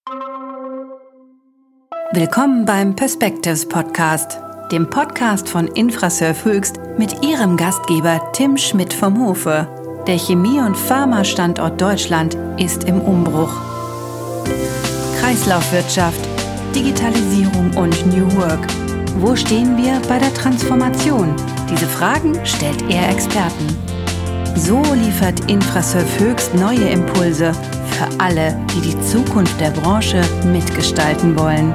Willkommen beim Perspectives Podcast, dem Podcast von Infraserv Höchst mit ihrem Gastgeber Tim Schmidt vom Hofe. Der Chemie- und Pharma-Standort Deutschland ist im Umbruch. Kreislaufwirtschaft, Digitalisierung und New Work. Wo stehen wir bei der Transformation? Diese Fragen stellt er Experten. So liefert Infraserv Höchst neue Impulse für alle, die die Zukunft der Branche mitgestalten wollen.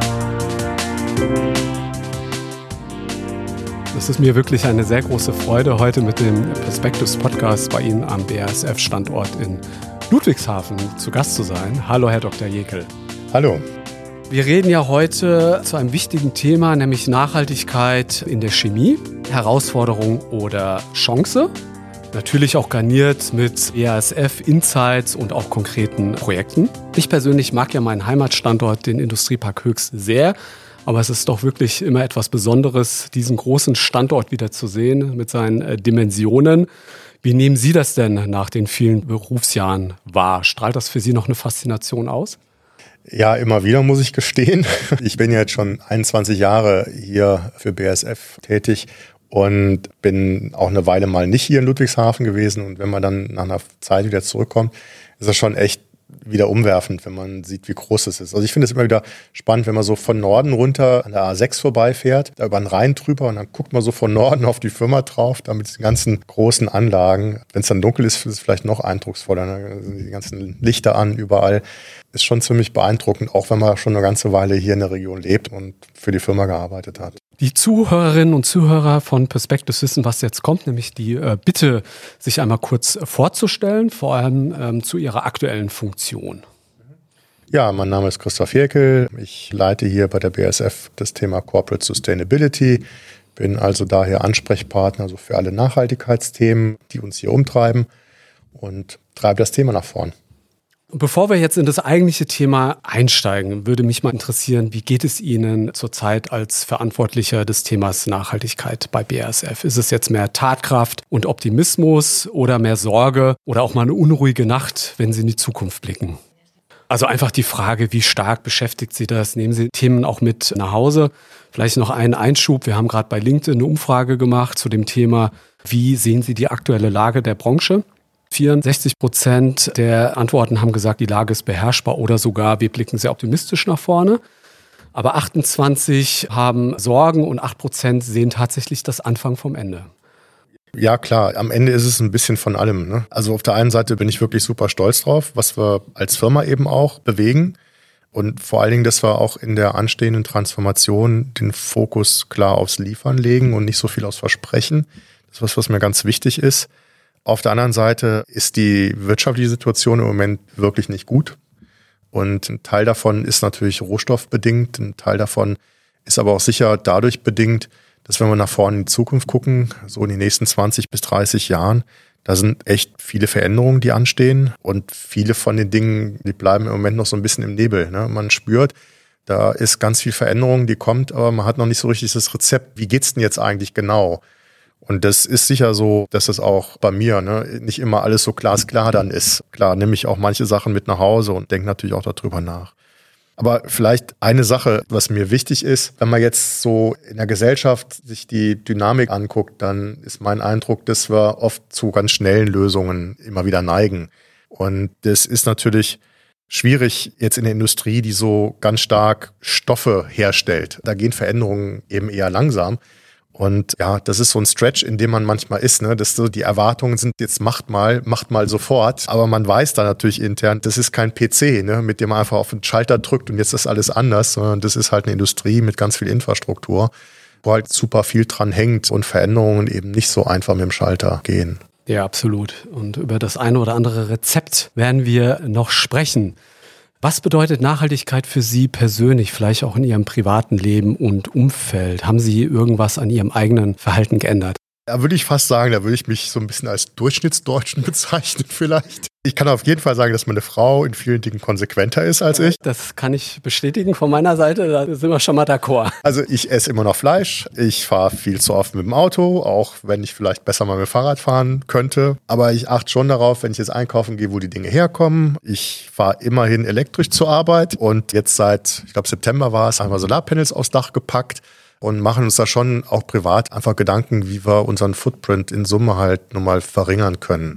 Es ist mir wirklich eine sehr große Freude, heute mit dem Perspectives Podcast bei Ihnen am BASF-Standort in Ludwigshafen zu Gast zu sein. Hallo, Herr Dr. Jekel. Hallo. Wir reden ja heute zu einem wichtigen Thema, nämlich Nachhaltigkeit in der Chemie. Herausforderung oder Chance. Natürlich auch garniert mit BASF-Insights und auch konkreten Projekten. Ich persönlich mag ja meinen Heimatstandort, den Industriepark Höchst, sehr. Aber es ist doch wirklich immer etwas Besonderes, diesen großen Standort wieder zu sehen mit seinen Dimensionen. Wie nehmen Sie das denn nach den vielen Berufsjahren wahr? Strahlt das für Sie noch eine Faszination aus? Ja, immer wieder, muss ich gestehen. Ich bin jetzt schon 21 Jahre hier für BASF tätig und bin auch eine Weile mal nicht hier in Ludwigshafen gewesen. Und wenn man dann nach einer Zeit wieder zurückkommt, ist das schon echt wieder umwerfend, wenn man sieht, wie groß es ist. Also ich finde es immer wieder spannend, wenn man so von Norden runter an der A6 vorbeifährt, da über den Rhein drüber und dann guckt man so von Norden auf die Firma drauf, da mit den ganzen großen Anlagen. Wenn es dann dunkel ist, ist es vielleicht noch eindrucksvoller. Ne? Die ganzen Lichter an, überall. Ist schon ziemlich beeindruckend, auch wenn man schon eine ganze Weile hier in der Region lebt und für die Firma gearbeitet hat. Die Zuhörerinnen und Zuhörer von Perspectives wissen, was jetzt kommt, nämlich die Bitte, sich einmal kurz vorzustellen, vor allem zu Ihrer aktuellen Funktion. Ja, mein Name ist Christoph Jekel. Ich leite hier bei der BASF das Thema Corporate Sustainability. Bin also daher Ansprechpartner für alle Nachhaltigkeitsthemen, die uns hier umtreiben und treibe das Thema nach vorn. Bevor wir jetzt in das eigentliche Thema einsteigen, würde mich mal interessieren, wie geht es Ihnen zurzeit als Verantwortlicher des Themas Nachhaltigkeit bei BASF? Ist es jetzt mehr Tatkraft und Optimismus oder mehr Sorge oder auch mal eine unruhige Nacht, wenn Sie in die Zukunft blicken? Also einfach die Frage, wie stark beschäftigt Sie das? Nehmen Sie Themen auch mit nach Hause? Vielleicht noch einen Einschub. Wir haben gerade bei LinkedIn eine Umfrage gemacht zu dem Thema, wie sehen Sie die aktuelle Lage der Branche? 64% der Antworten haben gesagt, die Lage ist beherrschbar oder sogar, wir blicken sehr optimistisch nach vorne. Aber 28% haben Sorgen und 8% sehen tatsächlich das Anfang vom Ende. Ja klar, am Ende ist es ein bisschen von allem. Ne? Also auf der einen Seite bin ich wirklich super stolz drauf, was wir als Firma eben auch bewegen. Und vor allen Dingen, dass wir auch in der anstehenden Transformation den Fokus klar aufs Liefern legen und nicht so viel aufs Versprechen. Das ist was mir ganz wichtig ist. Auf der anderen Seite ist die wirtschaftliche Situation im Moment wirklich nicht gut. Und ein Teil davon ist natürlich rohstoffbedingt. Ein Teil davon ist aber auch sicher dadurch bedingt, dass wenn wir nach vorne in die Zukunft gucken, so in die nächsten 20 bis 30 Jahren, da sind echt viele Veränderungen, die anstehen. Und viele von den Dingen, die bleiben im Moment noch so ein bisschen im Nebel. Ne? Man spürt, da ist ganz viel Veränderung, die kommt, aber man hat noch nicht so richtig das Rezept. Wie geht's denn jetzt eigentlich genau? Und das ist sicher so, dass es auch bei mir nicht immer alles so glasklar dann ist. Klar, nehme ich auch manche Sachen mit nach Hause und denke natürlich auch darüber nach. Aber vielleicht eine Sache, was mir wichtig ist, wenn man jetzt so in der Gesellschaft sich die Dynamik anguckt, dann ist mein Eindruck, dass wir oft zu ganz schnellen Lösungen immer wieder neigen. Und das ist natürlich schwierig jetzt in der Industrie, die so ganz stark Stoffe herstellt. Da gehen Veränderungen eben eher langsam. Und ja, das ist so ein Stretch, in dem man manchmal ist, ne, dass so die Erwartungen sind, jetzt macht mal sofort. Aber man weiß da natürlich intern, das ist kein PC, ne, mit dem man einfach auf den Schalter drückt und jetzt ist alles anders, sondern das ist halt eine Industrie mit ganz viel Infrastruktur, wo halt super viel dran hängt und Veränderungen eben nicht so einfach mit dem Schalter gehen. Ja, absolut. Und über das eine oder andere Rezept werden wir noch sprechen. Was bedeutet Nachhaltigkeit für Sie persönlich, vielleicht auch in Ihrem privaten Leben und Umfeld? Haben Sie irgendwas an Ihrem eigenen Verhalten geändert? Da würde ich fast sagen, da würde ich mich so ein bisschen als Durchschnittsdeutschen bezeichnen vielleicht. Ich kann auf jeden Fall sagen, dass meine Frau in vielen Dingen konsequenter ist als ich. Das kann ich bestätigen von meiner Seite, da sind wir schon mal d'accord. Also ich esse immer noch Fleisch, ich fahre viel zu oft mit dem Auto, auch wenn ich vielleicht besser mal mit dem Fahrrad fahren könnte. Aber ich achte schon darauf, wenn ich jetzt einkaufen gehe, wo die Dinge herkommen. Ich fahre immerhin elektrisch zur Arbeit und jetzt seit, ich glaube September war es, haben wir Solarpanels aufs Dach gepackt. Und machen uns da schon auch privat einfach Gedanken, wie wir unseren Footprint in Summe halt nochmal verringern können.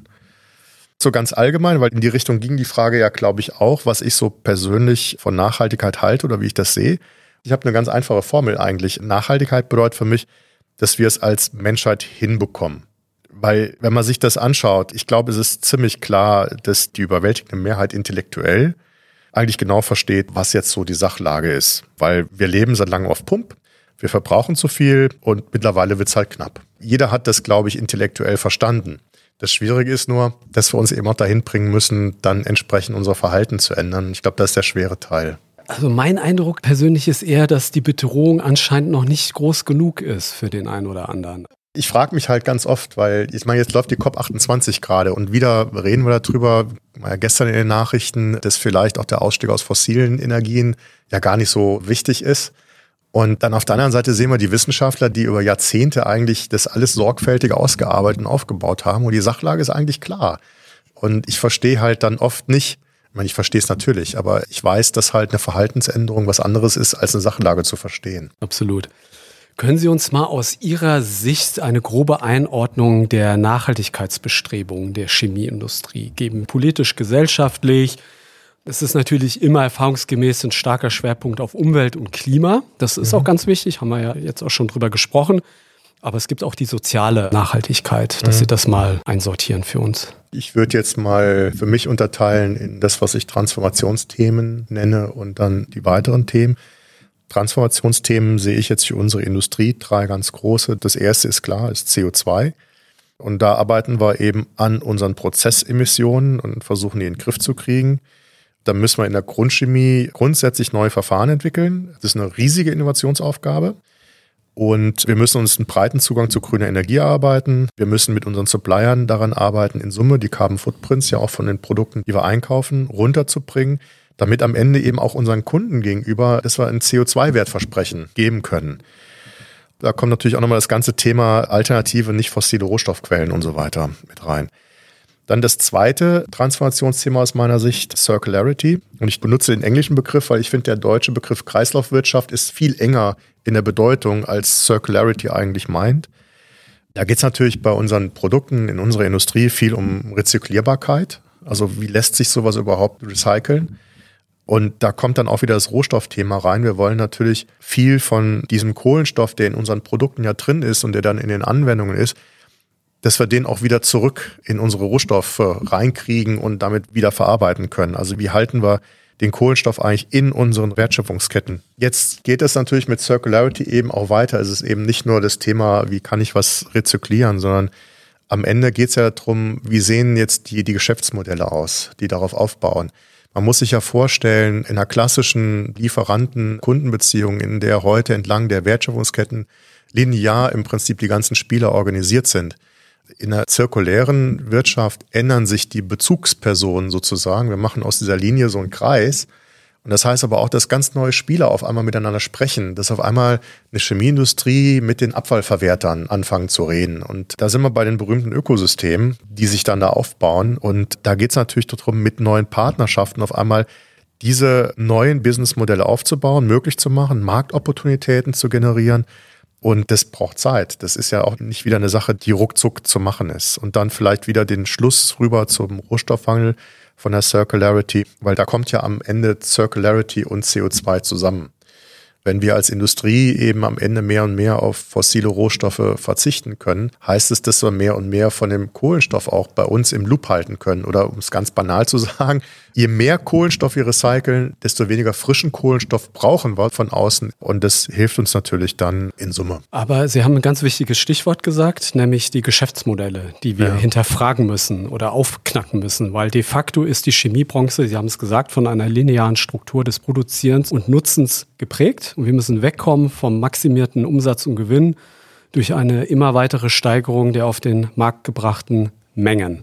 So ganz allgemein, weil in die Richtung ging die Frage ja, glaube ich, auch, was ich so persönlich von Nachhaltigkeit halte oder wie ich das sehe. Ich habe eine ganz einfache Formel eigentlich. Nachhaltigkeit bedeutet für mich, dass wir es als Menschheit hinbekommen. Weil, wenn man sich das anschaut, ich glaube, es ist ziemlich klar, dass die überwältigende Mehrheit intellektuell eigentlich genau versteht, was jetzt so die Sachlage ist. Weil wir leben seit langem auf Pump. Wir verbrauchen zu viel und mittlerweile wird es halt knapp. Jeder hat das, glaube ich, intellektuell verstanden. Das Schwierige ist nur, dass wir uns eben auch dahin bringen müssen, dann entsprechend unser Verhalten zu ändern. Ich glaube, das ist der schwere Teil. Also mein Eindruck persönlich ist eher, dass die Bedrohung anscheinend noch nicht groß genug ist für den einen oder anderen. Ich frage mich halt ganz oft, weil ich meine, jetzt läuft die COP28 gerade und wieder reden wir darüber, gestern in den Nachrichten, dass vielleicht auch der Ausstieg aus fossilen Energien ja gar nicht so wichtig ist. Und dann auf der anderen Seite sehen wir die Wissenschaftler, die über Jahrzehnte eigentlich das alles sorgfältig ausgearbeitet und aufgebaut haben. Und die Sachlage ist eigentlich klar. Und ich verstehe halt dann oft nicht, ich verstehe es natürlich, aber ich weiß, dass halt eine Verhaltensänderung was anderes ist, als eine Sachlage zu verstehen. Absolut. Können Sie uns mal aus Ihrer Sicht eine grobe Einordnung der Nachhaltigkeitsbestrebungen der Chemieindustrie geben? Politisch, gesellschaftlich? Es ist natürlich immer erfahrungsgemäß ein starker Schwerpunkt auf Umwelt und Klima. Das ist auch ganz wichtig, haben wir ja jetzt auch schon drüber gesprochen. Aber es gibt auch die soziale Nachhaltigkeit, dass Sie das mal einsortieren für uns. Ich würde jetzt mal für mich unterteilen in das, was ich Transformationsthemen nenne und dann die weiteren Themen. Transformationsthemen sehe ich jetzt für unsere Industrie 3 ganz große. Das erste ist klar, ist CO2. Und da arbeiten wir eben an unseren Prozessemissionen und versuchen, die in den Griff zu kriegen. Da müssen wir in der Grundchemie grundsätzlich neue Verfahren entwickeln. Das ist eine riesige Innovationsaufgabe. Und wir müssen uns einen breiten Zugang zu grüner Energie erarbeiten. Wir müssen mit unseren Suppliern daran arbeiten, in Summe die Carbon Footprints ja auch von den Produkten, die wir einkaufen, runterzubringen, damit am Ende eben auch unseren Kunden gegenüber, dass wir ein CO2-Wertversprechen geben können. Da kommt natürlich auch nochmal das ganze Thema alternative, nicht fossile Rohstoffquellen und so weiter mit rein. Dann das zweite Transformationsthema aus meiner Sicht, Circularity. Und ich benutze den englischen Begriff, weil ich finde, der deutsche Begriff Kreislaufwirtschaft ist viel enger in der Bedeutung, als Circularity eigentlich meint. Da geht es natürlich bei unseren Produkten in unserer Industrie viel um Rezyklierbarkeit. Also wie lässt sich sowas überhaupt recyceln? Und da kommt dann auch wieder das Rohstoffthema rein. Wir wollen natürlich viel von diesem Kohlenstoff, der in unseren Produkten ja drin ist und der dann in den Anwendungen ist, dass wir den auch wieder zurück in unsere Rohstoffe reinkriegen und damit wieder verarbeiten können. Also wie halten wir den Kohlenstoff eigentlich in unseren Wertschöpfungsketten? Jetzt geht es natürlich mit Circularity eben auch weiter. Es ist eben nicht nur das Thema, wie kann ich was rezyklieren, sondern am Ende geht es ja darum, wie sehen jetzt die Geschäftsmodelle aus, die darauf aufbauen. Man muss sich ja vorstellen, in einer klassischen Lieferanten-Kundenbeziehung, in der heute entlang der Wertschöpfungsketten linear im Prinzip die ganzen Spieler organisiert sind. In der zirkulären Wirtschaft ändern sich die Bezugspersonen sozusagen. Wir machen aus dieser Linie so einen Kreis. Und das heißt aber auch, dass ganz neue Spieler auf einmal miteinander sprechen, dass auf einmal eine Chemieindustrie mit den Abfallverwertern anfangen zu reden. Und da sind wir bei den berühmten Ökosystemen, die sich dann da aufbauen. Und da geht es natürlich darum, mit neuen Partnerschaften auf einmal diese neuen Businessmodelle aufzubauen, möglich zu machen, Marktopportunitäten zu generieren. Und das braucht Zeit. Das ist ja auch nicht wieder eine Sache, die ruckzuck zu machen ist. Und dann vielleicht wieder den Schluss rüber zum Rohstoffwandel von der Circularity, weil da kommt ja am Ende Circularity und CO2 zusammen. Wenn wir als Industrie eben am Ende mehr und mehr auf fossile Rohstoffe verzichten können, heißt es, dass wir mehr und mehr von dem Kohlenstoff auch bei uns im Loop halten können. Oder um es ganz banal zu sagen, je mehr Kohlenstoff wir recyceln, desto weniger frischen Kohlenstoff brauchen wir von außen. Und das hilft uns natürlich dann in Summe. Aber Sie haben ein ganz wichtiges Stichwort gesagt, nämlich die Geschäftsmodelle, die wir hinterfragen müssen oder aufknacken müssen. Weil de facto ist die Chemiebranche, Sie haben es gesagt, von einer linearen Struktur des Produzierens und Nutzens geprägt. Und wir müssen wegkommen vom maximierten Umsatz und Gewinn durch eine immer weitere Steigerung der auf den Markt gebrachten Mengen.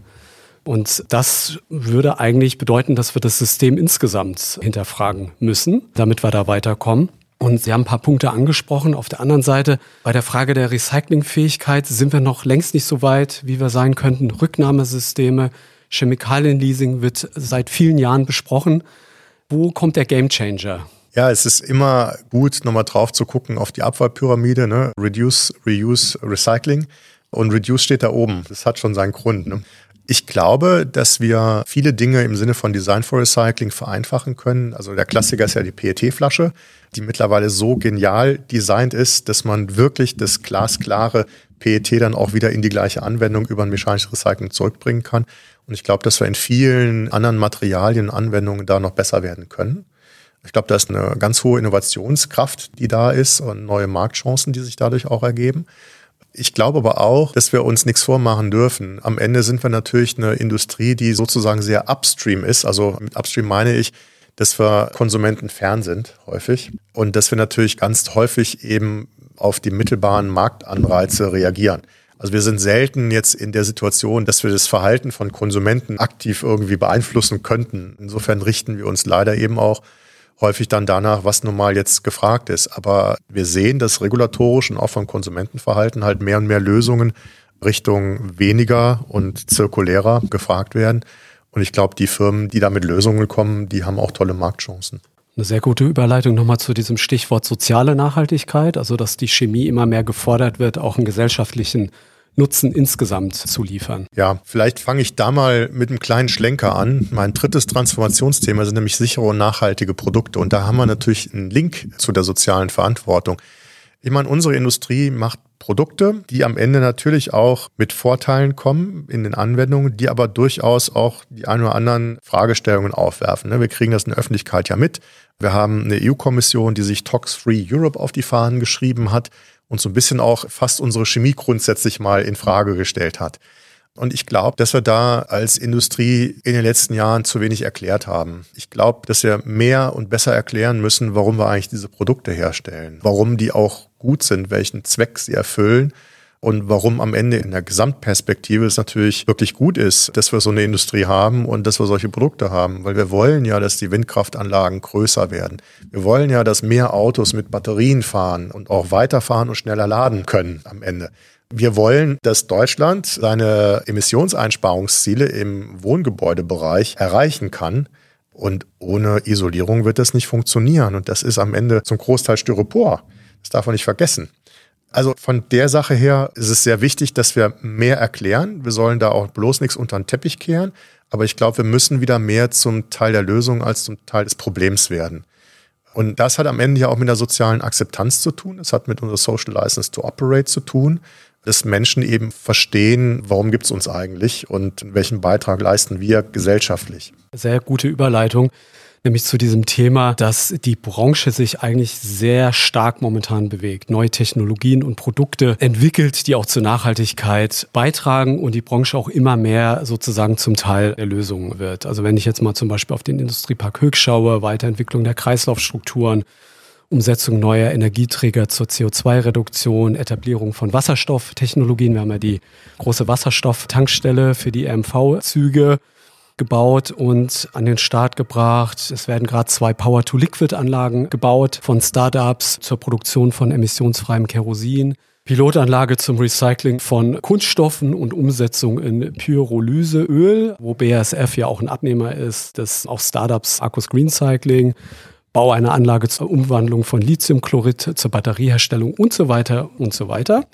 Und das würde eigentlich bedeuten, dass wir das System insgesamt hinterfragen müssen, damit wir da weiterkommen. Und Sie haben ein paar Punkte angesprochen. Auf der anderen Seite, bei der Frage der Recyclingfähigkeit sind wir noch längst nicht so weit, wie wir sein könnten. Rücknahmesysteme, Chemikalienleasing wird seit vielen Jahren besprochen. Wo kommt der Gamechanger? Ja, es ist immer gut, nochmal drauf zu gucken auf die Abfallpyramide, ne? Reduce, Reuse, Recycling. Und Reduce steht da oben. Das hat schon seinen Grund, ne? Ich glaube, dass wir viele Dinge im Sinne von Design for Recycling vereinfachen können. Also der Klassiker ist ja die PET-Flasche, die mittlerweile so genial designt ist, dass man wirklich das glasklare PET dann auch wieder in die gleiche Anwendung über ein mechanisches Recycling zurückbringen kann. Und ich glaube, dass wir in vielen anderen Materialien und Anwendungen da noch besser werden können. Ich glaube, da ist eine ganz hohe Innovationskraft, die da ist und neue Marktchancen, die sich dadurch auch ergeben. Ich glaube aber auch, dass wir uns nichts vormachen dürfen. Am Ende sind wir natürlich eine Industrie, die sozusagen sehr upstream ist. Also mit upstream meine ich, dass wir konsumentenfern sind häufig und dass wir natürlich ganz häufig eben auf die mittelbaren Marktanreize reagieren. Also wir sind selten jetzt in der Situation, dass wir das Verhalten von Konsumenten aktiv irgendwie beeinflussen könnten. Insofern richten wir uns leider eben auch häufig dann danach, was nun mal jetzt gefragt ist. Aber wir sehen, dass regulatorisch und auch vom Konsumentenverhalten halt mehr und mehr Lösungen Richtung weniger und zirkulärer gefragt werden. Und ich glaube, die Firmen, die da mit Lösungen kommen, die haben auch tolle Marktchancen. Eine sehr gute Überleitung nochmal zu diesem Stichwort soziale Nachhaltigkeit, also dass die Chemie immer mehr gefordert wird, auch einen gesellschaftlichen Nutzen insgesamt zu liefern. Ja, vielleicht fange ich da mal mit einem kleinen Schlenker an. Mein drittes Transformationsthema sind nämlich sichere und nachhaltige Produkte. Und da haben wir natürlich einen Link zu der sozialen Verantwortung. Ich meine, unsere Industrie macht Produkte, die am Ende natürlich auch mit Vorteilen kommen in den Anwendungen, die aber durchaus auch die ein oder anderen Fragestellungen aufwerfen. Wir kriegen das in der Öffentlichkeit ja mit. Wir haben eine EU-Kommission, die sich Tox-Free Europe auf die Fahnen geschrieben hat und so ein bisschen auch fast unsere Chemie grundsätzlich mal in Frage gestellt hat. Und ich glaube, dass wir da als Industrie in den letzten Jahren zu wenig erklärt haben. Ich glaube, dass wir mehr und besser erklären müssen, warum wir eigentlich diese Produkte herstellen, warum die auch gut sind, welchen Zweck sie erfüllen und warum am Ende in der Gesamtperspektive es natürlich wirklich gut ist, dass wir so eine Industrie haben und dass wir solche Produkte haben. Weil wir wollen ja, dass die Windkraftanlagen größer werden. Wir wollen ja, dass mehr Autos mit Batterien fahren und auch weiterfahren und schneller laden können am Ende. Wir wollen, dass Deutschland seine Emissionseinsparungsziele im Wohngebäudebereich erreichen kann. Und ohne Isolierung wird das nicht funktionieren. Und das ist am Ende zum Großteil Styropor. Das darf man nicht vergessen. Also von der Sache her ist es sehr wichtig, dass wir mehr erklären. Wir sollen da auch bloß nichts unter den Teppich kehren. Aber ich glaube, wir müssen wieder mehr zum Teil der Lösung als zum Teil des Problems werden. Und das hat am Ende ja auch mit der sozialen Akzeptanz zu tun. Es hat mit unserer Social License to Operate zu tun, dass Menschen eben verstehen, warum gibt es uns eigentlich und welchen Beitrag leisten wir gesellschaftlich. Sehr gute Überleitung, nämlich zu diesem Thema, dass die Branche sich eigentlich sehr stark momentan bewegt. Neue Technologien und Produkte entwickelt, die auch zur Nachhaltigkeit beitragen und die Branche auch immer mehr sozusagen zum Teil der Lösung wird. Also wenn ich jetzt mal zum Beispiel auf den Industriepark Höchst schaue, Weiterentwicklung der Kreislaufstrukturen, Umsetzung neuer Energieträger zur CO2-Reduktion, Etablierung von Wasserstofftechnologien. Wir haben ja die große Wasserstofftankstelle für die RMV-Züge gebaut und an den Start gebracht. Es werden gerade 2 Power-to-Liquid-Anlagen gebaut von Startups zur Produktion von emissionsfreiem Kerosin. Pilotanlage zum Recycling von Kunststoffen und Umsetzung in Pyrolyseöl, wo BASF ja auch ein Abnehmer ist, das auch Startups Arcus Green Cycling. Bau einer Anlage zur Umwandlung von Lithiumchlorid zur Batterieherstellung und so weiter und so weiter.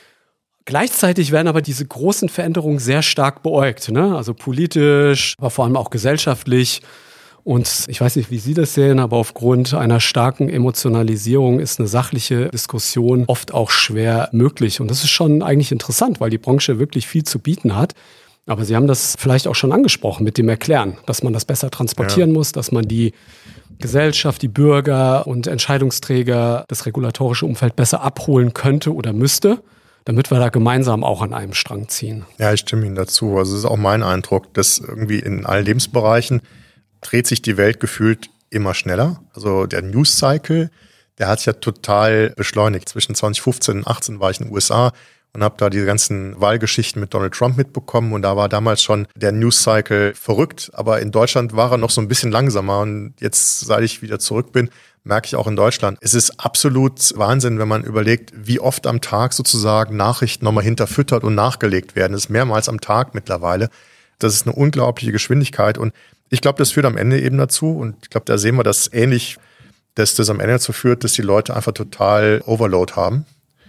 Gleichzeitig werden aber diese großen Veränderungen sehr stark beäugt, ne? Also politisch, aber vor allem auch gesellschaftlich. Und ich weiß nicht, wie Sie das sehen, aber aufgrund einer starken Emotionalisierung ist eine sachliche Diskussion oft auch schwer möglich. Und das ist schon eigentlich interessant, weil die Branche wirklich viel zu bieten hat. Aber Sie haben das vielleicht auch schon angesprochen mit dem Erklären, dass man das besser transportieren muss, dass man die Gesellschaft, die Bürger und Entscheidungsträger, das regulatorische Umfeld besser abholen könnte oder müsste, damit wir da gemeinsam auch an einem Strang ziehen. Ja, ich stimme Ihnen dazu. Also es ist auch mein Eindruck, dass irgendwie in allen Lebensbereichen dreht sich die Welt gefühlt immer schneller. Also der News-Cycle, der hat sich ja total beschleunigt. Zwischen 2015 und 2018 war ich in den USA und habe da die ganzen Wahlgeschichten mit Donald Trump mitbekommen. Und da war damals schon der News-Cycle verrückt. Aber in Deutschland war er noch so ein bisschen langsamer. Und jetzt, seit ich wieder zurück bin, merke ich auch in Deutschland, es ist absolut Wahnsinn, wenn man überlegt, wie oft am Tag sozusagen Nachrichten nochmal hinterfüttert und nachgelegt werden. Das ist mehrmals am Tag mittlerweile. Das ist eine unglaubliche Geschwindigkeit. Und ich glaube, das führt am Ende eben dazu. Und ich glaube, da sehen wir das ähnlich, dass das am Ende dazu führt, dass die Leute einfach total Overload haben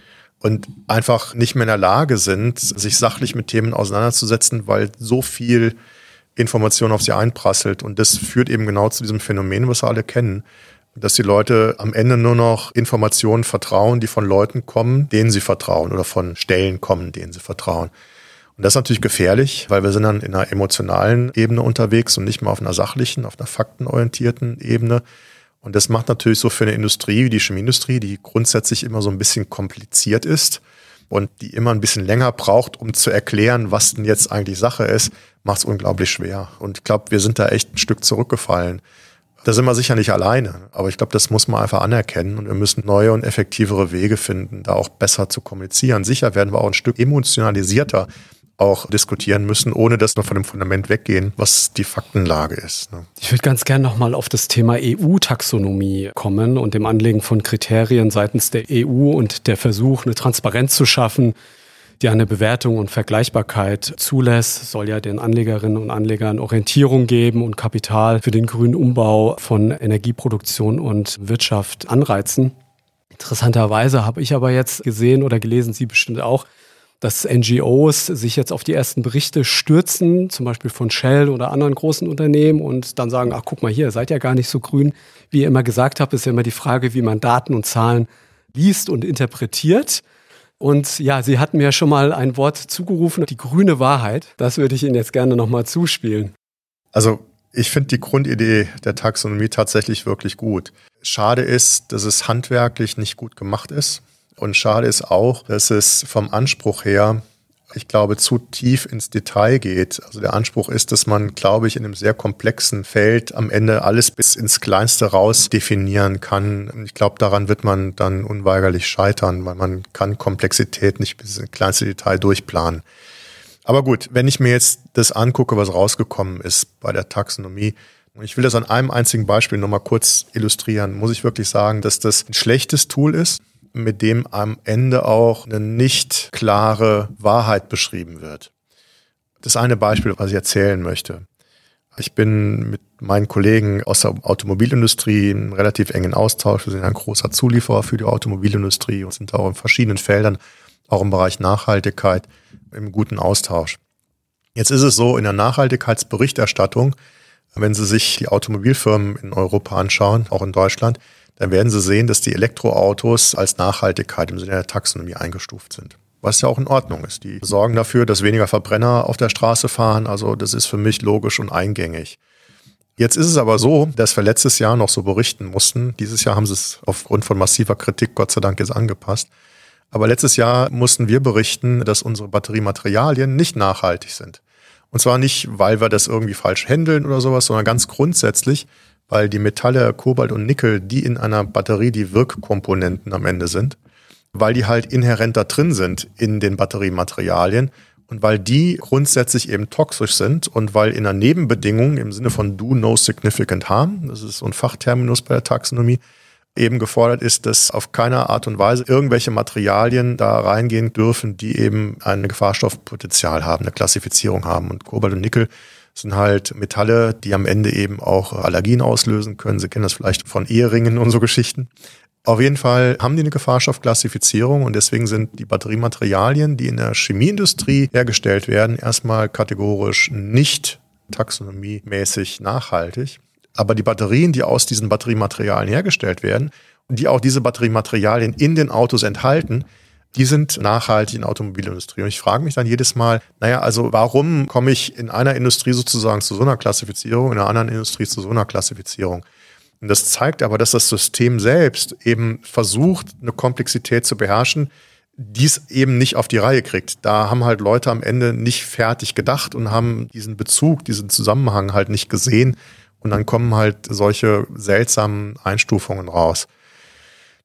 und einfach nicht mehr in der Lage sind, sich sachlich mit Themen auseinanderzusetzen, weil so viel Information auf sie einprasselt. Und das führt eben genau zu diesem Phänomen, was wir alle kennen, dass die Leute am Ende nur noch Informationen vertrauen, die von Leuten kommen, denen sie vertrauen oder von Stellen kommen, denen sie vertrauen. Und das ist natürlich gefährlich, weil wir sind dann in einer emotionalen Ebene unterwegs und nicht mehr auf einer sachlichen, auf einer faktenorientierten Ebene. Und das macht natürlich so für eine Industrie wie die Chemieindustrie, die grundsätzlich immer so ein bisschen kompliziert ist und die immer ein bisschen länger braucht, um zu erklären, was denn jetzt eigentlich Sache ist, macht es unglaublich schwer. Und ich glaube, wir sind da echt ein Stück zurückgefallen. Da sind wir sicher nicht alleine, aber ich glaube, das muss man einfach anerkennen und wir müssen neue und effektivere Wege finden, da auch besser zu kommunizieren. Sicher werden wir auch ein Stück emotionalisierter auch diskutieren müssen, ohne dass wir von dem Fundament weggehen, was die Faktenlage ist. Ich würde ganz gerne nochmal auf das Thema EU-Taxonomie kommen und dem Anlegen von Kriterien seitens der EU und der Versuch, eine Transparenz zu schaffen, die eine Bewertung und Vergleichbarkeit zulässt, soll ja den Anlegerinnen und Anlegern Orientierung geben und Kapital für den grünen Umbau von Energieproduktion und Wirtschaft anreizen. Interessanterweise habe ich aber jetzt gesehen oder gelesen, Sie bestimmt auch, dass NGOs sich jetzt auf die ersten Berichte stürzen, zum Beispiel von Shell oder anderen großen Unternehmen und dann sagen, ach guck mal hier, seid ja gar nicht so grün. Wie ihr immer gesagt habt, ist ja immer die Frage, wie man Daten und Zahlen liest und interpretiert. Und ja, Sie hatten mir schon mal ein Wort zugerufen, die grüne Wahrheit. Das würde ich Ihnen jetzt gerne nochmal zuspielen. Also ich finde die Grundidee der Taxonomie tatsächlich wirklich gut. Schade ist, dass es handwerklich nicht gut gemacht ist. Und schade ist auch, dass es vom Anspruch her, ich glaube, zu tief ins Detail geht. Also der Anspruch ist, dass man, glaube ich, in einem sehr komplexen Feld am Ende alles bis ins Kleinste raus definieren kann. Und ich glaube, daran wird man dann unweigerlich scheitern, weil man kann Komplexität nicht bis ins kleinste Detail durchplanen. Aber gut, wenn ich mir jetzt das angucke, was rausgekommen ist bei der Taxonomie, und ich will das an einem einzigen Beispiel nochmal kurz illustrieren, muss ich wirklich sagen, dass das ein schlechtes Tool ist, mit dem am Ende auch eine nicht klare Wahrheit beschrieben wird. Das eine Beispiel, was ich erzählen möchte. Ich bin mit meinen Kollegen aus der Automobilindustrie in relativ engen Austausch. Wir sind ein großer Zulieferer für die Automobilindustrie und sind auch in verschiedenen Feldern, auch im Bereich Nachhaltigkeit, im guten Austausch. Jetzt ist es so, in der Nachhaltigkeitsberichterstattung, wenn Sie sich die Automobilfirmen in Europa anschauen, auch in Deutschland, dann werden Sie sehen, dass die Elektroautos als Nachhaltigkeit im Sinne der Taxonomie eingestuft sind. Was ja auch in Ordnung ist. Die sorgen dafür, dass weniger Verbrenner auf der Straße fahren. Also das ist für mich logisch und eingängig. Jetzt ist es aber so, dass wir letztes Jahr noch so berichten mussten. Dieses Jahr haben sie es aufgrund von massiver Kritik Gott sei Dank jetzt angepasst. Aber letztes Jahr mussten wir berichten, dass unsere Batteriematerialien nicht nachhaltig sind. Und zwar nicht, weil wir das irgendwie falsch handeln oder sowas, sondern ganz grundsätzlich, weil die Metalle Kobalt und Nickel, die in einer Batterie die Wirkkomponenten am Ende sind, weil die halt inhärent da drin sind in den Batteriematerialien und weil die grundsätzlich eben toxisch sind und weil in einer Nebenbedingung im Sinne von do no significant harm, das ist so ein Fachterminus bei der Taxonomie, eben gefordert ist, dass auf keine Art und Weise irgendwelche Materialien da reingehen dürfen, die eben ein Gefahrstoffpotenzial haben, eine Klassifizierung haben. Und Kobalt und Nickel sind halt Metalle, die am Ende eben auch Allergien auslösen können. Sie kennen das vielleicht von Eheringen und so Geschichten. Auf jeden Fall haben die eine Gefahrstoffklassifizierung und deswegen sind die Batteriematerialien, die in der Chemieindustrie hergestellt werden, erstmal kategorisch nicht taxonomiemäßig nachhaltig. Aber die Batterien, die aus diesen Batteriematerialien hergestellt werden und die auch diese Batteriematerialien in den Autos enthalten, die sind nachhaltig in der Automobilindustrie. Und ich frage mich dann jedes Mal, also warum komme ich in einer Industrie sozusagen zu so einer Klassifizierung, in einer anderen Industrie zu so einer Klassifizierung? Und das zeigt aber, dass das System selbst eben versucht, eine Komplexität zu beherrschen, die es eben nicht auf die Reihe kriegt. Da haben halt Leute am Ende nicht fertig gedacht und haben diesen Bezug, diesen Zusammenhang halt nicht gesehen. Und dann kommen halt solche seltsamen Einstufungen raus.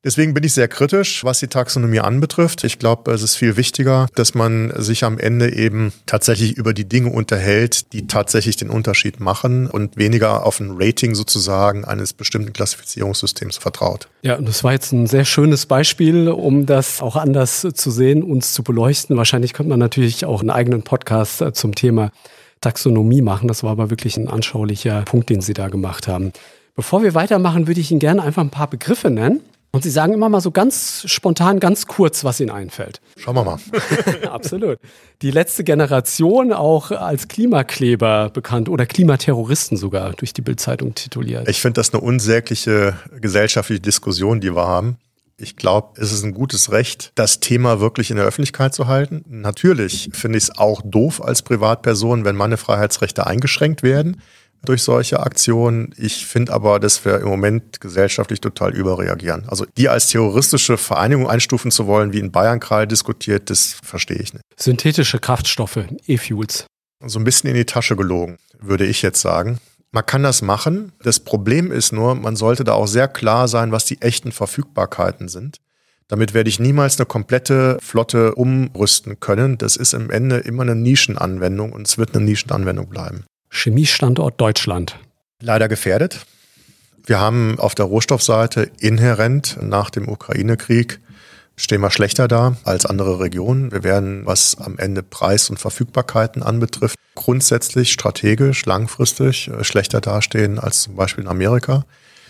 Deswegen bin ich sehr kritisch, was die Taxonomie anbetrifft. Ich glaube, es ist viel wichtiger, dass man sich am Ende eben tatsächlich über die Dinge unterhält, die tatsächlich den Unterschied machen und weniger auf ein Rating sozusagen eines bestimmten Klassifizierungssystems vertraut. Ja, und das war jetzt ein sehr schönes Beispiel, um das auch anders zu sehen, uns zu beleuchten. Wahrscheinlich könnte man natürlich auch einen eigenen Podcast zum Thema Taxonomie machen. Das war aber wirklich ein anschaulicher Punkt, den Sie da gemacht haben. Bevor wir weitermachen, würde ich Ihnen gerne einfach ein paar Begriffe nennen. Und Sie sagen immer mal so ganz spontan, ganz kurz, was Ihnen einfällt. Schauen wir mal. Absolut. Die letzte Generation, auch als Klimakleber bekannt oder Klimaterroristen sogar, durch die Bild-Zeitung tituliert. Ich finde das eine unsägliche gesellschaftliche Diskussion, die wir haben. Ich glaube, es ist ein gutes Recht, das Thema wirklich in der Öffentlichkeit zu halten. Natürlich finde ich es auch doof als Privatperson, wenn meine Freiheitsrechte eingeschränkt werden durch solche Aktionen. Ich finde aber, dass wir im Moment gesellschaftlich total überreagieren. Also die als terroristische Vereinigung einstufen zu wollen, wie in Bayern gerade diskutiert, das verstehe ich nicht. Synthetische Kraftstoffe, E-Fuels. So ein bisschen in die Tasche gelogen, würde ich jetzt sagen. Man kann das machen. Das Problem ist nur, man sollte da auch sehr klar sein, was die echten Verfügbarkeiten sind. Damit werde ich niemals eine komplette Flotte umrüsten können. Das ist am Ende immer eine Nischenanwendung und es wird eine Nischenanwendung bleiben. Chemiestandort Deutschland. Leider gefährdet. Wir haben auf der Rohstoffseite inhärent nach dem Ukraine-Krieg stehen wir schlechter da als andere Regionen. Wir werden, was am Ende Preis und Verfügbarkeiten anbetrifft, grundsätzlich strategisch, langfristig schlechter dastehen als zum Beispiel in Amerika.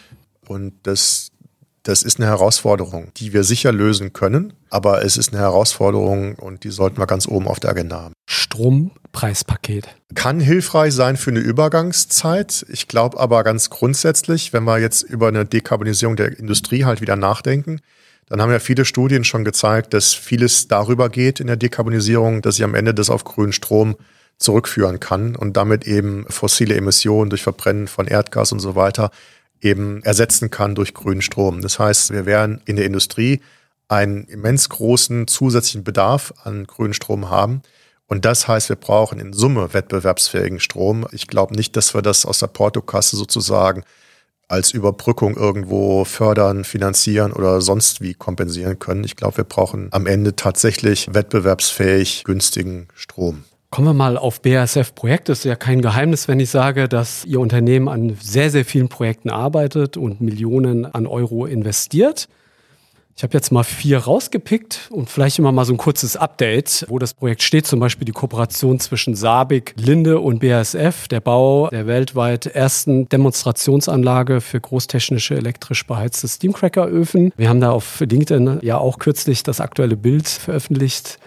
Und das ist eine Herausforderung, die wir sicher lösen können, aber es ist eine Herausforderung und die sollten wir ganz oben auf der Agenda haben. Strompreispaket. Kann hilfreich sein für eine Übergangszeit. Ich glaube aber ganz grundsätzlich, wenn wir jetzt über eine Dekarbonisierung der Industrie halt wieder nachdenken, dann haben ja viele Studien schon gezeigt, dass vieles darüber geht in der Dekarbonisierung, dass ich am Ende das auf grünen Strom zurückführen kann und damit eben fossile Emissionen durch Verbrennen von Erdgas und so weiter eben ersetzen kann durch grünen Strom. Das heißt, wir werden in der Industrie einen immens großen zusätzlichen Bedarf an grünen Strom haben. Und das heißt, wir brauchen in Summe wettbewerbsfähigen Strom. Ich glaube nicht, dass wir das aus der Portokasse sozusagen als Überbrückung irgendwo fördern, finanzieren oder sonst wie kompensieren können. Ich glaube, wir brauchen am Ende tatsächlich wettbewerbsfähig günstigen Strom. Kommen wir mal auf BASF-Projekte. Es ist ja kein Geheimnis, wenn ich sage, dass Ihr Unternehmen an sehr, sehr vielen Projekten arbeitet und Millionen an Euro investiert. Ich habe jetzt mal 4 rausgepickt und vielleicht immer mal so ein kurzes Update, wo das Projekt steht. Zum Beispiel die Kooperation zwischen SABIC, Linde und BASF, der Bau der weltweit ersten Demonstrationsanlage für großtechnische elektrisch beheizte Steamcrackeröfen. Wir haben da auf LinkedIn ja auch kürzlich das aktuelle Bild veröffentlicht.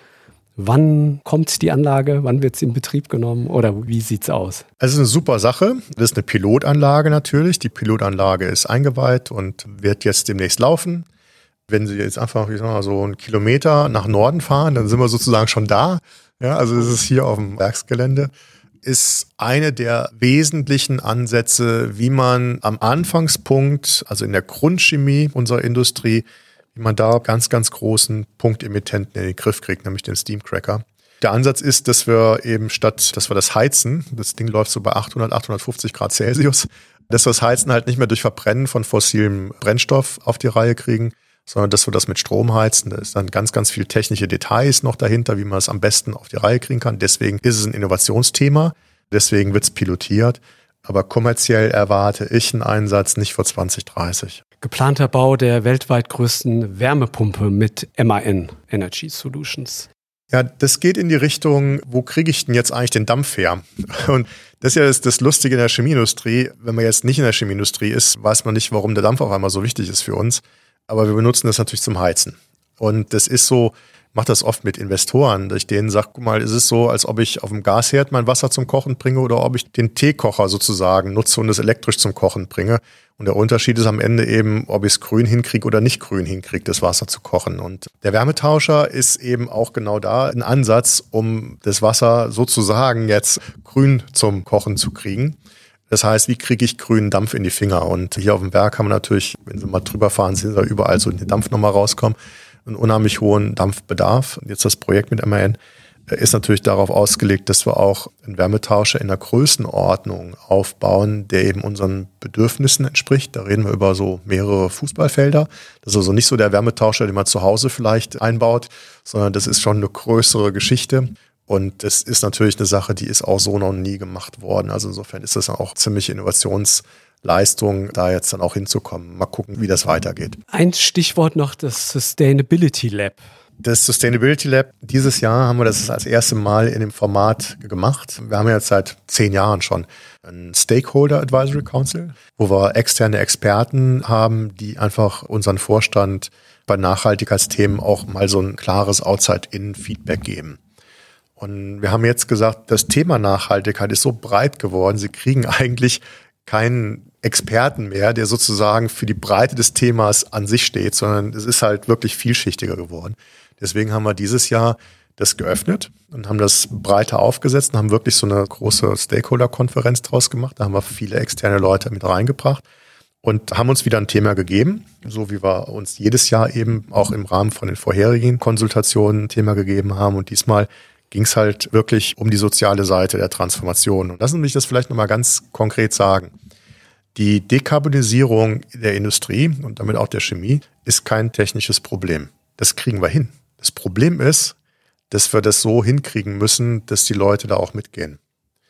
Wann kommt die Anlage? Wann wird sie in Betrieb genommen? Oder wie sieht's aus? Es ist eine super Sache. Das ist eine Pilotanlage natürlich. Die Pilotanlage ist eingeweiht und wird jetzt demnächst laufen. Wenn Sie jetzt einfach, ich sag mal, so einen Kilometer nach Norden fahren, dann sind wir sozusagen schon da. Ja, also das ist hier auf dem Werksgelände. Ist eine der wesentlichen Ansätze, wie man am Anfangspunkt, also in der Grundchemie unserer Industrie, wie man da ganz, ganz großen Punktemittenten in den Griff kriegt, nämlich den Steamcracker. Der Ansatz ist, dass wir eben statt, dass wir das heizen, das Ding läuft so bei 800, 850 Grad Celsius, dass wir das Heizen halt nicht mehr durch Verbrennen von fossilem Brennstoff auf die Reihe kriegen, sondern dass wir das mit Strom heizen. Da ist dann ganz, ganz viel technische Details noch dahinter, wie man es am besten auf die Reihe kriegen kann. Deswegen ist es ein Innovationsthema, deswegen wird es pilotiert. Aber kommerziell erwarte ich einen Einsatz nicht vor 2030. Geplanter Bau der weltweit größten Wärmepumpe mit MAN, Energy Solutions. Ja, das geht in die Richtung, wo kriege ich denn jetzt eigentlich den Dampf her? Und das ist ja das Lustige in der Chemieindustrie. Wenn man jetzt nicht in der Chemieindustrie ist, weiß man nicht, warum der Dampf auf einmal so wichtig ist für uns. Aber wir benutzen das natürlich zum Heizen. Und das ist so, ich mache das oft mit Investoren, dass ich denen sage, guck mal, ist es so, als ob ich auf dem Gasherd mein Wasser zum Kochen bringe oder ob ich den Teekocher sozusagen nutze und es elektrisch zum Kochen bringe. Und der Unterschied ist am Ende eben, ob ich es grün hinkriege oder nicht grün hinkriege, das Wasser zu kochen. Und der Wärmetauscher ist eben auch genau da ein Ansatz, um das Wasser sozusagen jetzt grün zum Kochen zu kriegen. Das heißt, wie kriege ich grünen Dampf in die Finger? Und hier auf dem Berg haben wir natürlich, wenn Sie mal drüber fahren, sind da überall so eine Dampfnummer rauskommen, einen unheimlich hohen Dampfbedarf. Und jetzt das Projekt mit MAN ist natürlich darauf ausgelegt, dass wir auch einen Wärmetauscher in der Größenordnung aufbauen, der eben unseren Bedürfnissen entspricht. Da reden wir über so mehrere Fußballfelder. Das ist also nicht so der Wärmetauscher, den man zu Hause vielleicht einbaut, sondern das ist schon eine größere Geschichte. Und das ist natürlich eine Sache, die ist auch so noch nie gemacht worden. Also insofern ist das auch ziemlich Innovationsleistung, da jetzt dann auch hinzukommen. Mal gucken, wie das weitergeht. Ein Stichwort noch, das Sustainability Lab. Das Sustainability Lab, dieses Jahr haben wir das als erste Mal in dem Format gemacht. Wir haben ja jetzt seit 10 Jahren schon einen Stakeholder Advisory Council, wo wir externe Experten haben, die einfach unseren Vorstand bei Nachhaltigkeitsthemen auch mal so ein klares Outside-In-Feedback geben. Und wir haben jetzt gesagt, das Thema Nachhaltigkeit ist so breit geworden, sie kriegen eigentlich keinen Experten mehr, der sozusagen für die Breite des Themas an sich steht, sondern es ist halt wirklich vielschichtiger geworden. Deswegen haben wir dieses Jahr das geöffnet und haben das breiter aufgesetzt und haben wirklich so eine große Stakeholder-Konferenz draus gemacht. Da haben wir viele externe Leute mit reingebracht und haben uns wieder ein Thema gegeben, so wie wir uns jedes Jahr eben auch im Rahmen von den vorherigen Konsultationen ein Thema gegeben haben. Und diesmal ging es halt wirklich um die soziale Seite der Transformation. Und lassen Sie mich das vielleicht nochmal ganz konkret sagen. Die Dekarbonisierung der Industrie und damit auch der Chemie ist kein technisches Problem. Das kriegen wir hin. Das Problem ist, dass wir das so hinkriegen müssen, dass die Leute da auch mitgehen.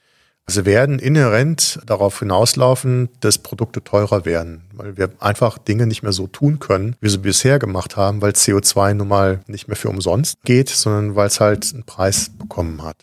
Sie werden inhärent darauf hinauslaufen, dass Produkte teurer werden, weil wir einfach Dinge nicht mehr so tun können, wie sie bisher gemacht haben, weil CO2 nun mal nicht mehr für umsonst geht, sondern weil es halt einen Preis bekommen hat.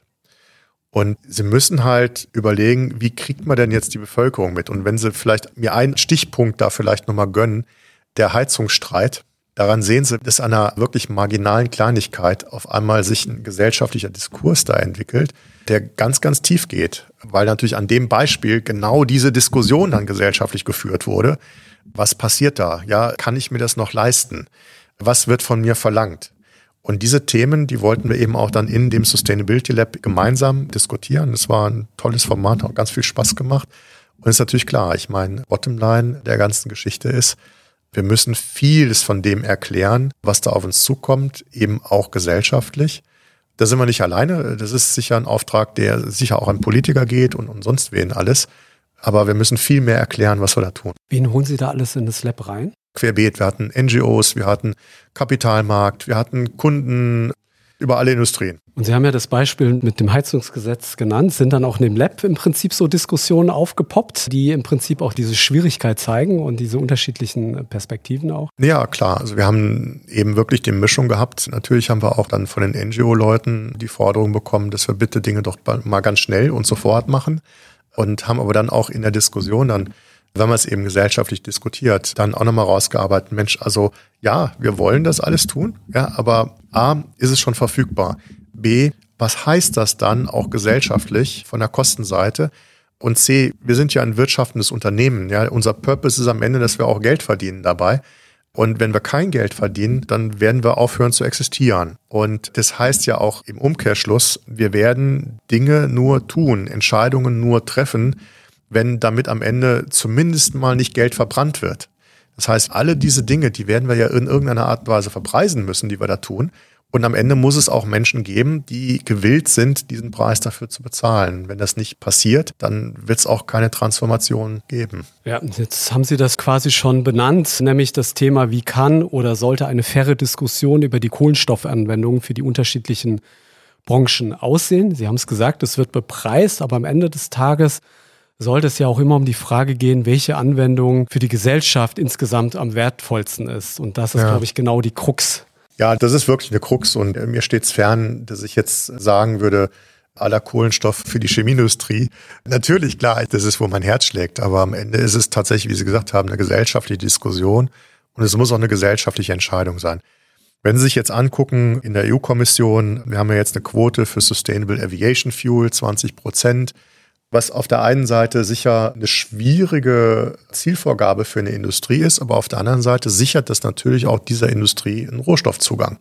Und Sie müssen halt überlegen, wie kriegt man denn jetzt die Bevölkerung mit? Und wenn Sie vielleicht mir einen Stichpunkt da vielleicht nochmal gönnen, der Heizungsstreit, daran sehen Sie, dass an einer wirklich marginalen Kleinigkeit auf einmal sich ein gesellschaftlicher Diskurs da entwickelt, der ganz, ganz tief geht, weil natürlich an dem Beispiel genau diese Diskussion dann gesellschaftlich geführt wurde. Was passiert da? Ja, kann ich mir das noch leisten? Was wird von mir verlangt? Und diese Themen, die wollten wir eben auch dann in dem Sustainability Lab gemeinsam diskutieren. Das war ein tolles Format, hat auch ganz viel Spaß gemacht. Und ist natürlich klar, ich meine, Bottomline der ganzen Geschichte ist, wir müssen vieles von dem erklären, was da auf uns zukommt, eben auch gesellschaftlich. Da sind wir nicht alleine. Das ist sicher ein Auftrag, der sicher auch an Politiker geht und sonst wen alles. Aber wir müssen viel mehr erklären, was wir da tun. Wen holen Sie da alles in das Lab rein? Querbeet. Wir hatten NGOs, wir hatten Kapitalmarkt, wir hatten Kunden über alle Industrien. Und Sie haben ja das Beispiel mit dem Heizungsgesetz genannt. Sind dann auch in dem Lab im Prinzip so Diskussionen aufgepoppt, die im Prinzip auch diese Schwierigkeit zeigen und diese unterschiedlichen Perspektiven auch? Ja, klar. Also wir haben eben wirklich die Mischung gehabt. Natürlich haben wir auch dann von den NGO-Leuten die Forderung bekommen, dass wir bitte Dinge doch mal ganz schnell und sofort machen. Und haben aber dann auch in der Diskussion dann, wenn man es eben gesellschaftlich diskutiert, dann auch nochmal rausgearbeitet, Mensch, also ja, wir wollen das alles tun, ja, aber A, ist es schon verfügbar? B, was heißt das dann auch gesellschaftlich von der Kostenseite? Und C, wir sind ja ein wirtschaftendes Unternehmen, ja, unser Purpose ist am Ende, dass wir auch Geld verdienen dabei. Und wenn wir kein Geld verdienen, dann werden wir aufhören zu existieren. Und das heißt ja auch im Umkehrschluss, wir werden Dinge nur tun, Entscheidungen nur treffen, wenn damit am Ende zumindest mal nicht Geld verbrannt wird. Das heißt, alle diese Dinge, die werden wir ja in irgendeiner Art und Weise verpreisen müssen, die wir da tun. Und am Ende muss es auch Menschen geben, die gewillt sind, diesen Preis dafür zu bezahlen. Wenn das nicht passiert, dann wird es auch keine Transformation geben. Ja, jetzt haben Sie das quasi schon benannt, nämlich das Thema, wie kann oder sollte eine faire Diskussion über die Kohlenstoffanwendung für die unterschiedlichen Branchen aussehen. Sie haben es gesagt, es wird bepreist, aber am Ende des Tages sollte es ja auch immer um die Frage gehen, welche Anwendung für die Gesellschaft insgesamt am wertvollsten ist. Und das ist, glaube ich, genau die Krux. Ja, das ist wirklich eine Krux und mir steht es fern, dass ich jetzt sagen würde, aller Kohlenstoff für die Chemieindustrie. Natürlich, klar, das ist, wo mein Herz schlägt, aber am Ende ist es tatsächlich, wie Sie gesagt haben, eine gesellschaftliche Diskussion und es muss auch eine gesellschaftliche Entscheidung sein. Wenn Sie sich jetzt angucken, in der EU-Kommission, wir haben ja jetzt eine Quote für Sustainable Aviation Fuel, 20%, was auf der einen Seite sicher eine schwierige Zielvorgabe für eine Industrie ist, aber auf der anderen Seite sichert das natürlich auch dieser Industrie einen Rohstoffzugang.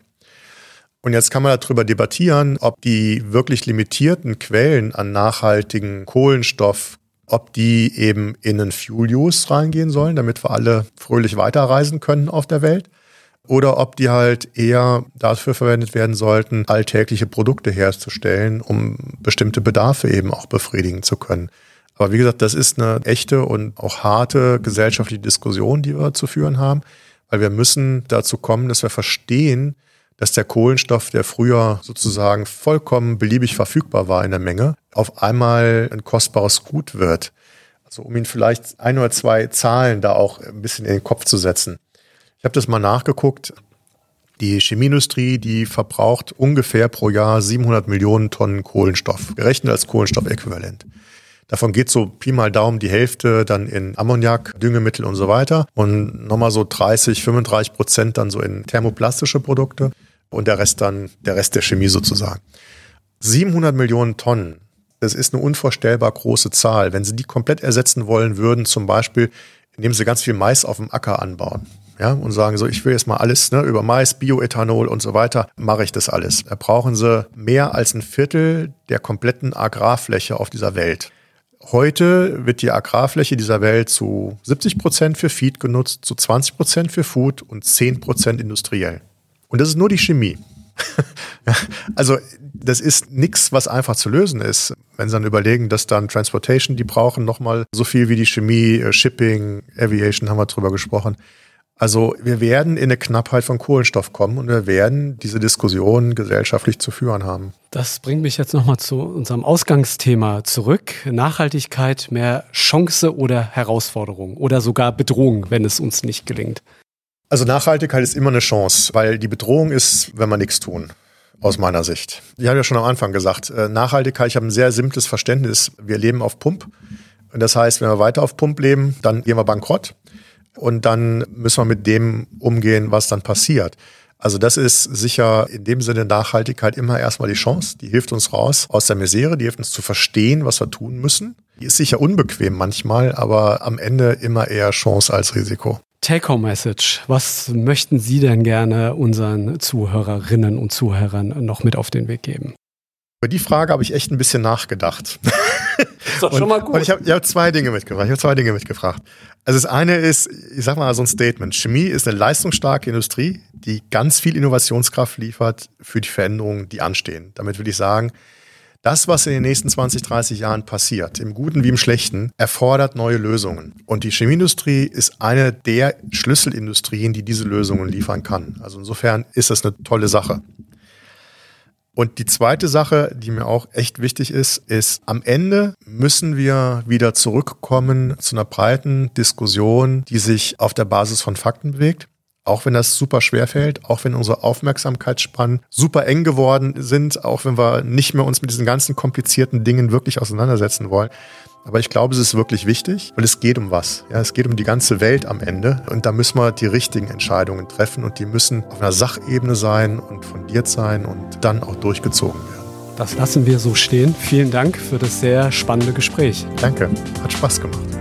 Und jetzt kann man darüber debattieren, ob die wirklich limitierten Quellen an nachhaltigen Kohlenstoff, ob die eben in einen Fuel-Use reingehen sollen, damit wir alle fröhlich weiterreisen können auf der Welt, oder ob die halt eher dafür verwendet werden sollten, alltägliche Produkte herzustellen, um bestimmte Bedarfe eben auch befriedigen zu können. Aber wie gesagt, das ist eine echte und auch harte gesellschaftliche Diskussion, die wir zu führen haben, weil wir müssen dazu kommen, dass wir verstehen, dass der Kohlenstoff, der früher sozusagen vollkommen beliebig verfügbar war in der Menge, auf einmal ein kostbares Gut wird. Also um Ihnen vielleicht 1 oder 2 Zahlen da auch ein bisschen in den Kopf zu setzen. Ich habe das mal nachgeguckt. Die Chemieindustrie, die verbraucht ungefähr pro Jahr 700 Millionen Tonnen Kohlenstoff, gerechnet als Kohlenstoffäquivalent. Davon geht so Pi mal Daumen die Hälfte dann in Ammoniak, Düngemittel und so weiter und nochmal so 30-35% dann so in thermoplastische Produkte und der Rest der Chemie sozusagen. 700 Millionen Tonnen, das ist eine unvorstellbar große Zahl. Wenn Sie die komplett ersetzen wollen würden, zum Beispiel, indem Sie ganz viel Mais auf dem Acker anbauen, ja, und sagen so, ich will jetzt mal alles, über Mais, Bioethanol und so weiter, mache ich das alles. Da brauchen Sie mehr als 1/4 der kompletten Agrarfläche auf dieser Welt. Heute wird die Agrarfläche dieser Welt zu 70% für Feed genutzt, zu 20% für Food und 10% industriell. Und das ist nur die Chemie. Also das ist nichts, was einfach zu lösen ist. Wenn Sie dann überlegen, dass dann Transportation, die brauchen nochmal so viel wie die Chemie, Shipping, Aviation haben wir drüber gesprochen. Also wir werden in eine Knappheit von Kohlenstoff kommen und wir werden diese Diskussion gesellschaftlich zu führen haben. Das bringt mich jetzt nochmal zu unserem Ausgangsthema zurück. Nachhaltigkeit, mehr Chance oder Herausforderung oder sogar Bedrohung, wenn es uns nicht gelingt? Also Nachhaltigkeit ist immer eine Chance, weil die Bedrohung ist, wenn wir nichts tun, aus meiner Sicht. Ich habe ja schon am Anfang gesagt, Nachhaltigkeit, ich habe ein sehr simples Verständnis. Wir leben auf Pump. Und das heißt, wenn wir weiter auf Pump leben, dann gehen wir bankrott. Und dann müssen wir mit dem umgehen, was dann passiert. Also das ist sicher in dem Sinne Nachhaltigkeit immer erstmal die Chance. Die hilft uns raus aus der Misere, die hilft uns zu verstehen, was wir tun müssen. Die ist sicher unbequem manchmal, aber am Ende immer eher Chance als Risiko. Take-Home-Message. Was möchten Sie denn gerne unseren Zuhörerinnen und Zuhörern noch mit auf den Weg geben? Über die Frage habe ich echt ein bisschen nachgedacht. Ist doch schon mal gut. Und ich habe 2 Dinge mitgebracht. Also das eine ist, ich sag mal so ein Statement. Chemie ist eine leistungsstarke Industrie, die ganz viel Innovationskraft liefert für die Veränderungen, die anstehen. Damit will ich sagen, das, was in den nächsten 20, 30 Jahren passiert, im Guten wie im Schlechten, erfordert neue Lösungen. Und die Chemieindustrie ist eine der Schlüsselindustrien, die diese Lösungen liefern kann. Also insofern ist das eine tolle Sache. Und die zweite Sache, die mir auch echt wichtig ist, am Ende müssen wir wieder zurückkommen zu einer breiten Diskussion, die sich auf der Basis von Fakten bewegt. Auch wenn das super schwer fällt, auch wenn unsere Aufmerksamkeitsspannen super eng geworden sind, auch wenn wir nicht mehr uns mit diesen ganzen komplizierten Dingen wirklich auseinandersetzen wollen. Aber ich glaube, es ist wirklich wichtig, weil es geht um was. Ja, es geht um die ganze Welt am Ende und da müssen wir die richtigen Entscheidungen treffen und die müssen auf einer Sachebene sein und fundiert sein und dann auch durchgezogen werden. Das lassen wir so stehen. Vielen Dank für das sehr spannende Gespräch. Danke, hat Spaß gemacht.